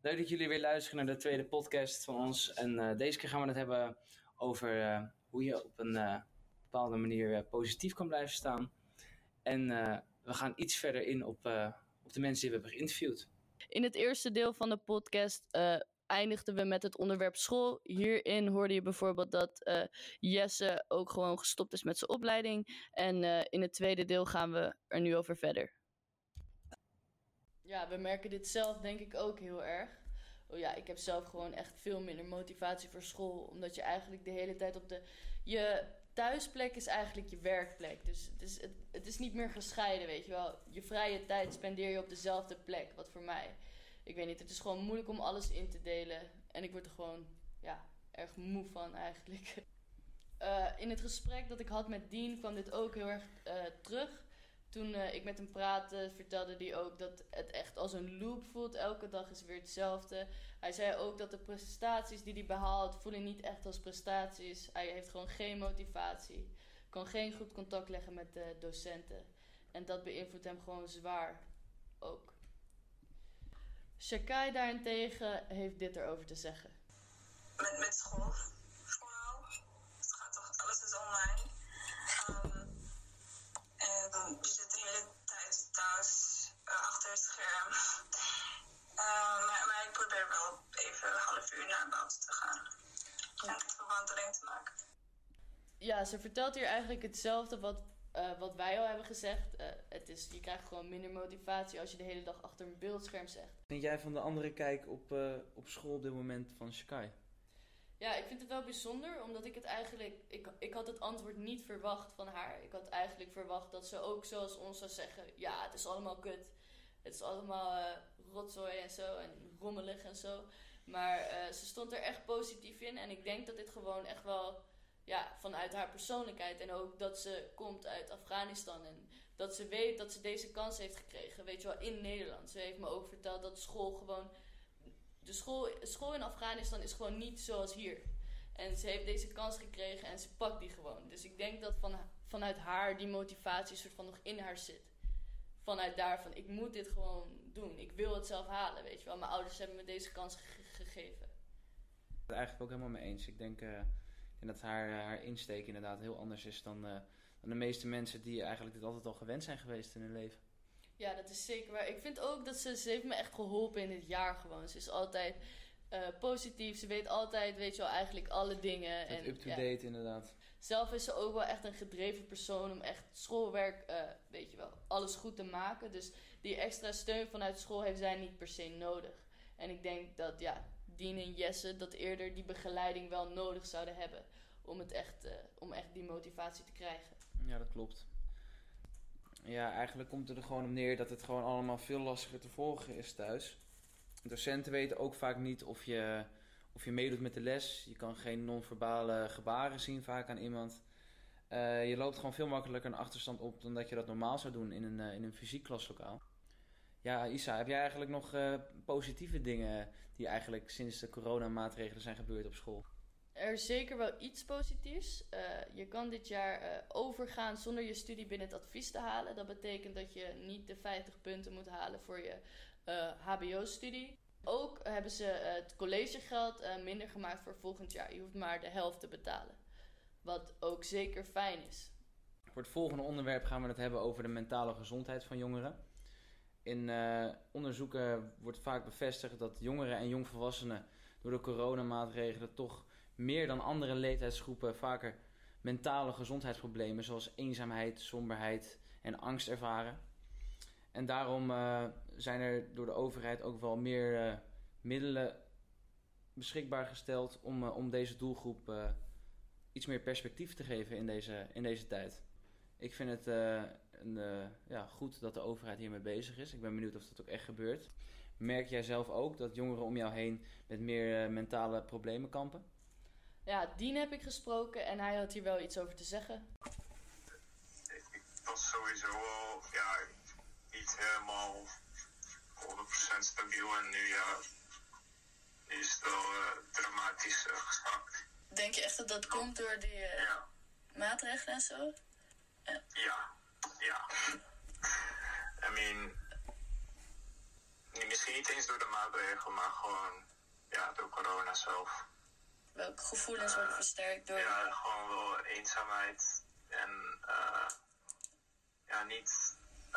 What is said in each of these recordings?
Leuk dat jullie weer luisteren naar de tweede podcast van ons. En deze keer gaan we het hebben over hoe je op een bepaalde manier positief kan blijven staan. En we gaan iets verder in op de mensen die we hebben geïnterviewd. In het eerste deel van de podcast eindigden we met het onderwerp school. Hierin hoorde je bijvoorbeeld dat Jesse ook gewoon gestopt is met zijn opleiding. En in het tweede deel gaan we er nu over verder. Ja, we merken dit zelf denk ik ook heel erg. Oh ja, ik heb zelf gewoon echt veel minder motivatie voor school. Omdat je eigenlijk de hele tijd op je thuisplek is eigenlijk je werkplek. Dus het is niet meer gescheiden, weet je wel. Je vrije tijd spendeer je op dezelfde plek. Wat voor mij, ik weet niet, het is gewoon moeilijk om alles in te delen. En ik word er gewoon, erg moe van eigenlijk. In het gesprek dat ik had met Dean kwam dit ook heel erg terug. Toen ik met hem praatte, vertelde hij ook dat het echt als een loop voelt. Elke dag is weer hetzelfde. Hij zei ook dat de prestaties die hij behaalt, voelen niet echt als prestaties. Hij heeft gewoon geen motivatie. Kan geen goed contact leggen met de docenten. En dat beïnvloedt hem gewoon zwaar ook. Shakai daarentegen heeft dit erover te zeggen. Met school vooral. Het gaat toch, alles is online. En je zit de hele tijd thuis achter het scherm. Maar ik probeer wel even een half uur naar buiten te gaan. En even wandeling te maken. Ja, ze vertelt hier eigenlijk hetzelfde wat wij al hebben gezegd. Je krijgt gewoon minder motivatie als je de hele dag achter een beeldscherm zegt. Vind jij van de andere kijk op school op dit moment van Shakai? Ja, ik vind het wel bijzonder, omdat ik het eigenlijk... Ik had het antwoord niet verwacht van haar. Ik had eigenlijk verwacht dat ze ook zoals ons zou zeggen... Ja, het is allemaal kut. Het is allemaal rotzooi en zo en rommelig en zo. Maar ze stond er echt positief in. En ik denk dat dit gewoon echt wel... Ja, vanuit haar persoonlijkheid. En ook dat ze komt uit Afghanistan. En dat ze weet dat ze deze kans heeft gekregen. Weet je wel, in Nederland. Ze heeft me ook verteld dat school gewoon... De school in Afghanistan is gewoon niet zoals hier. En ze heeft deze kans gekregen en ze pakt die gewoon. Dus ik denk dat vanuit haar die motivatie soort van nog in haar zit. Vanuit daarvan, ik moet dit gewoon doen. Ik wil het zelf halen, weet je wel. Mijn ouders hebben me deze kans gegeven. Ik ben het eigenlijk ook helemaal mee eens. Ik denk dat haar insteek inderdaad heel anders is dan de meeste mensen die eigenlijk dit altijd al gewend zijn geweest in hun leven. Ja, dat is zeker waar. Ik vind ook dat ze heeft me echt geholpen in dit jaar gewoon. Ze is altijd positief. Ze weet altijd, weet je wel, eigenlijk alle dingen. En up-to-date inderdaad. Zelf is ze ook wel echt een gedreven persoon om echt schoolwerk, weet je wel, alles goed te maken. Dus die extra steun vanuit school heeft zij niet per se nodig. En ik denk dat, Dean en Jesse dat eerder die begeleiding wel nodig zouden hebben. Om echt die motivatie te krijgen. Ja, dat klopt. Ja, eigenlijk komt het er gewoon op neer dat het gewoon allemaal veel lastiger te volgen is thuis. Docenten weten ook vaak niet of je meedoet met de les. Je kan geen non-verbale gebaren zien vaak aan iemand. Je loopt gewoon veel makkelijker een achterstand op dan dat je dat normaal zou doen in een fysiek klaslokaal. Ja, Isa, heb jij eigenlijk nog positieve dingen die eigenlijk sinds de coronamaatregelen zijn gebeurd op school? Er is zeker wel iets positiefs. Je kan dit jaar overgaan zonder je studie binnen het advies te halen. Dat betekent dat je niet de 50 punten moet halen voor je hbo-studie. Ook hebben ze het collegegeld minder gemaakt voor volgend jaar. Je hoeft maar de helft te betalen. Wat ook zeker fijn is. Voor het volgende onderwerp gaan we het hebben over de mentale gezondheid van jongeren. In onderzoeken wordt vaak bevestigd dat jongeren en jongvolwassenen door de coronamaatregelen toch meer dan andere leeftijdsgroepen vaker mentale gezondheidsproblemen zoals eenzaamheid, somberheid en angst ervaren. En daarom zijn er door de overheid ook wel meer middelen beschikbaar gesteld om deze doelgroep iets meer perspectief te geven in deze tijd. Ik vind het goed dat de overheid hiermee bezig is. Ik ben benieuwd of dat ook echt gebeurt. Merk jij zelf ook dat jongeren om jou heen met meer mentale problemen kampen? Ja, Dean heb ik gesproken en hij had hier wel iets over te zeggen. Ik was sowieso al niet helemaal 100% stabiel en nu is het wel dramatisch gezakt. Denk je echt dat dat komt door die maatregelen en zo? Ja. I mean, Misschien niet eens door de maatregelen, maar gewoon door corona zelf. Welke gevoelens worden versterkt door... Ja, gewoon wel eenzaamheid en niet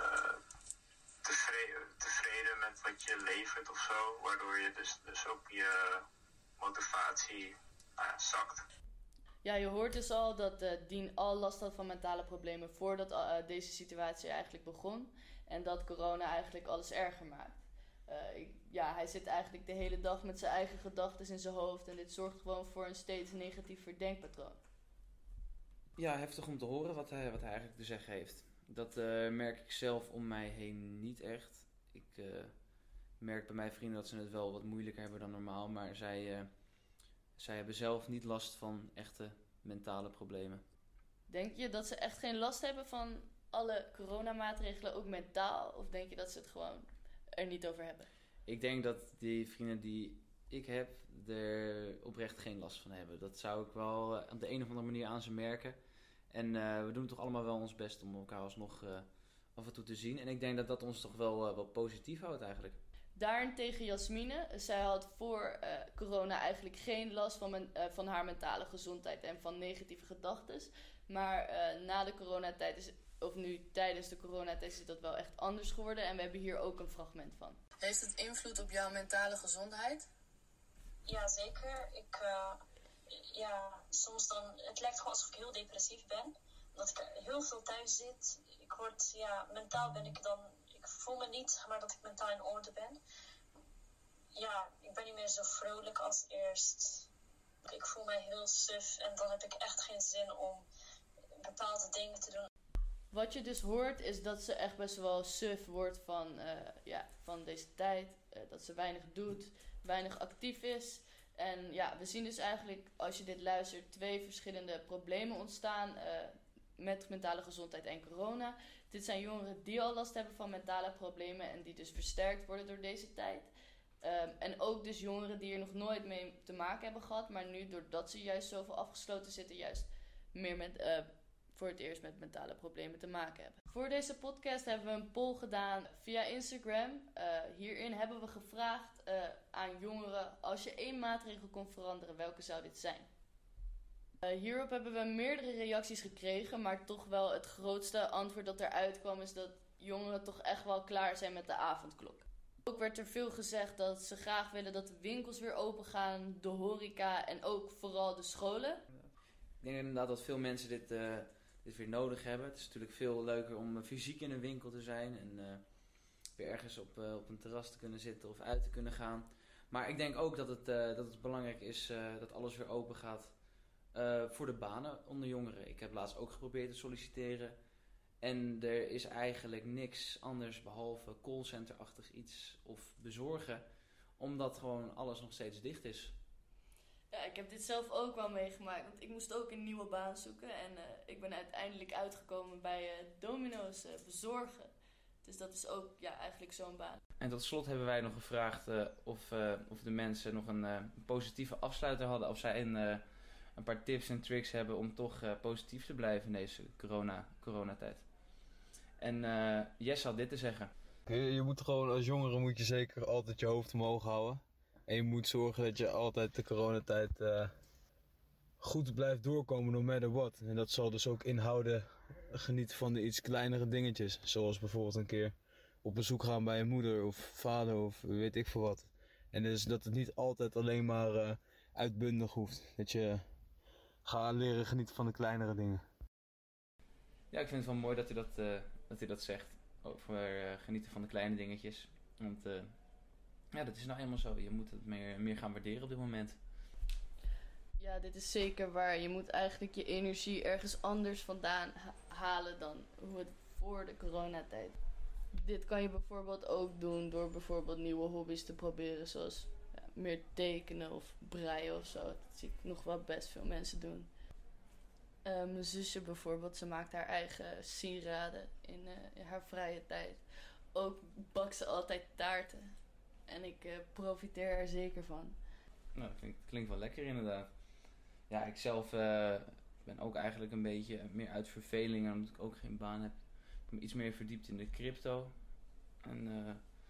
tevreden met wat je levert of zo, waardoor je dus ook je motivatie zakt. Ja, je hoort dus al dat Dean al last had van mentale problemen voordat deze situatie eigenlijk begon. En dat corona eigenlijk alles erger maakt. Hij zit eigenlijk de hele dag met zijn eigen gedachten in zijn hoofd. En dit zorgt gewoon voor een steeds negatiever denkpatroon. Ja, heftig om te horen wat hij eigenlijk te zeggen heeft. Dat merk ik zelf om mij heen niet echt. Ik merk bij mijn vrienden dat ze het wel wat moeilijker hebben dan normaal. Maar zij hebben zelf niet last van echte mentale problemen. Denk je dat ze echt geen last hebben van alle coronamaatregelen, ook mentaal? Of denk je dat ze het gewoon er niet over hebben? Ik denk dat die vrienden die ik heb er oprecht geen last van hebben. Dat zou ik wel op de een of andere manier aan ze merken. En we doen toch allemaal wel ons best om elkaar alsnog af en toe te zien. En ik denk dat dat ons toch wel positief houdt eigenlijk. Daarentegen Jasmine, zij had voor corona eigenlijk geen last van haar mentale gezondheid en van negatieve gedachten. Maar na de coronatijd of nu tijdens de coronatijd is dat wel echt anders geworden. En we hebben hier ook een fragment van. Heeft het invloed op jouw mentale gezondheid? Ja, zeker. Soms dan, het lijkt gewoon alsof ik heel depressief ben. Omdat ik heel veel thuis zit. Mentaal ben ik dan, ik voel me niet, maar dat ik mentaal in orde ben. Ja, ik ben niet meer zo vrolijk als eerst. Ik voel mij heel suf en dan heb ik echt geen zin om bepaalde dingen te doen. Wat je dus hoort is dat ze echt best wel suf wordt van deze tijd. Dat ze weinig doet, weinig actief is. En we zien dus eigenlijk, als je dit luistert, 2 verschillende problemen ontstaan met mentale gezondheid en corona. Dit zijn jongeren die al last hebben van mentale problemen en die dus versterkt worden door deze tijd. En ook dus jongeren die er nog nooit mee te maken hebben gehad, maar nu doordat ze juist zoveel afgesloten zitten, juist meer voor het eerst met mentale problemen te maken hebben. Voor deze podcast hebben we een poll gedaan via Instagram. Hierin hebben we gevraagd aan jongeren, als je 1 maatregel kon veranderen, welke zou dit zijn? Hierop hebben we meerdere reacties gekregen, maar toch wel het grootste antwoord dat eruit kwam is dat jongeren toch echt wel klaar zijn met de avondklok. Ook werd er veel gezegd dat ze graag willen dat de winkels weer open gaan, de horeca en ook vooral de scholen. Ik denk inderdaad dat veel mensen dit weer nodig hebben. Het is natuurlijk veel leuker om fysiek in een winkel te zijn en weer ergens op een terras te kunnen zitten of uit te kunnen gaan. Maar ik denk ook dat het belangrijk is dat alles weer open gaat voor de banen onder jongeren. Ik heb laatst ook geprobeerd te solliciteren. En er is eigenlijk niks anders behalve callcenter-achtig iets of bezorgen. Omdat gewoon alles nog steeds dicht is. Ja, ik heb dit zelf ook wel meegemaakt. Want ik moest ook een nieuwe baan zoeken. En ik ben uiteindelijk uitgekomen bij Domino's bezorgen. Dus dat is ook eigenlijk zo'n baan. En tot slot hebben wij nog gevraagd of de mensen nog een positieve afsluiter hadden. Of zij een paar tips en tricks hebben om toch positief te blijven in deze coronatijd. En Jess had dit te zeggen. Je moet gewoon als jongere moet je zeker altijd je hoofd omhoog houden. En je moet zorgen dat je altijd de coronatijd goed blijft doorkomen, no matter what. En dat zal dus ook inhouden genieten van de iets kleinere dingetjes. Zoals bijvoorbeeld een keer op bezoek gaan bij je moeder of vader of weet ik veel wat. En dus dat het niet altijd alleen maar uitbundig hoeft. Dat je gaat leren genieten van de kleinere dingen. Ja, ik vind het wel mooi dat hij dat zegt. Over genieten van de kleine dingetjes. Want dat is nou eenmaal zo. Je moet het meer gaan waarderen op dit moment. Ja, dit is zeker waar. Je moet eigenlijk je energie ergens anders vandaan halen dan hoe het voor de coronatijd. Dit kan je bijvoorbeeld ook doen door bijvoorbeeld nieuwe hobby's te proberen. Zoals meer tekenen of breien of zo. Dat zie ik nog wel best veel mensen doen. Mijn zusje bijvoorbeeld, ze maakt haar eigen sieraden in haar vrije tijd. Ook bakt ze altijd taarten. En ik profiteer er zeker van. Nou, dat klinkt wel lekker inderdaad. Ja, ik zelf ben ook eigenlijk een beetje meer uit verveling, omdat ik ook geen baan heb. Ik ben me iets meer verdiept in de crypto. En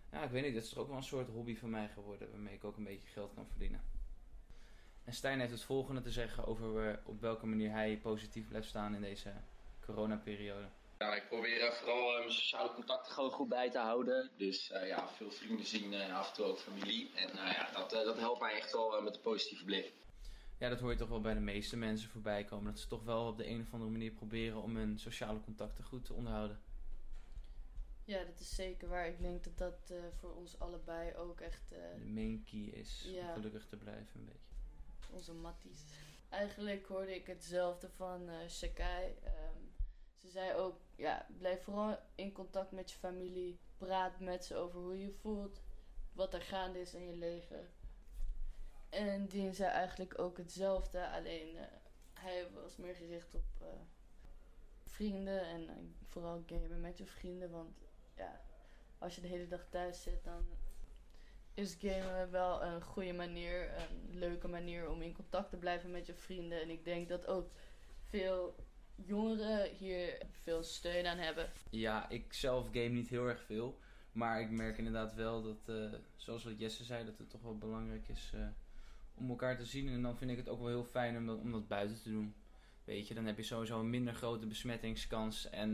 Ja, ik weet niet, dat is toch ook wel een soort hobby van mij geworden, waarmee ik ook een beetje geld kan verdienen. En Stijn heeft het volgende te zeggen over op welke manier hij positief blijft staan in deze coronaperiode. Ja, ik probeer vooral mijn sociale contacten gewoon goed bij te houden. Dus veel vrienden zien, af en toe ook familie. En dat helpt mij echt wel met een positieve blik. Ja, dat hoor je toch wel bij de meeste mensen voorbij komen. Dat ze toch wel op de een of andere manier proberen om hun sociale contacten goed te onderhouden. Ja, dat is zeker waar. Ik denk dat dat voor ons allebei ook echt De main key is om gelukkig te blijven een beetje. Onze matties. Eigenlijk hoorde ik hetzelfde van Sakai. Ze zei ook, blijf vooral in contact met je familie. Praat met ze over hoe je je voelt. Wat er gaande is in je leven. En Dean zei eigenlijk ook hetzelfde. Alleen hij was meer gericht op vrienden. En vooral gamen met je vrienden. Want als je de hele dag thuis zit, dan is gamen wel een goede manier. Een leuke manier om in contact te blijven met je vrienden. En ik denk dat ook veel jongeren hier veel steun aan hebben. Ja, ik zelf game niet heel erg veel. Maar ik merk inderdaad wel dat, zoals wat Jesse zei, dat het toch wel belangrijk is om elkaar te zien. En dan vind ik het ook wel heel fijn om dat buiten te doen. Weet je, dan heb je sowieso een minder grote besmettingskans. En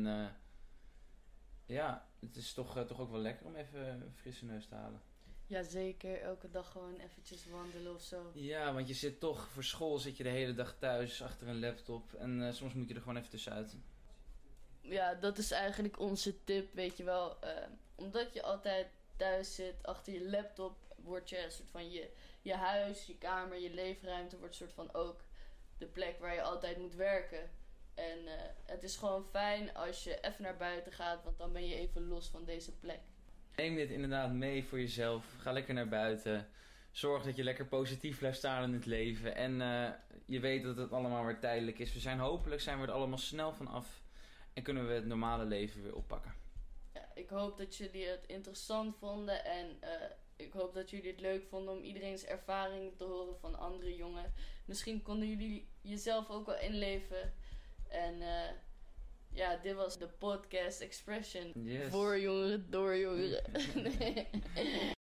het is toch ook wel lekker om even een frisse neus te halen. Ja, zeker. Elke dag gewoon eventjes wandelen of zo. Ja, want je zit toch, voor school zit je de hele dag thuis achter een laptop. En soms moet je er gewoon even tussenuit. Ja, dat is eigenlijk onze tip, weet je wel. Omdat je altijd thuis zit achter je laptop, wordt je een soort van je huis, je kamer, je leefruimte wordt een soort van ook de plek waar je altijd moet werken. En het is gewoon fijn als je even naar buiten gaat, want dan ben je even los van deze plek. Neem dit inderdaad mee voor jezelf. Ga lekker naar buiten. Zorg dat je lekker positief blijft staan in het leven. En je weet dat het allemaal weer tijdelijk is. Hopelijk zijn we er allemaal snel van af. En kunnen we het normale leven weer oppakken. Ja, ik hoop dat jullie het interessant vonden. En ik hoop dat jullie het leuk vonden om iedereen's ervaringen te horen van andere jongen. Misschien konden jullie jezelf ook wel inleven. En dit was de podcast Expression. Yes. Voor jongeren, door jongeren. Nee.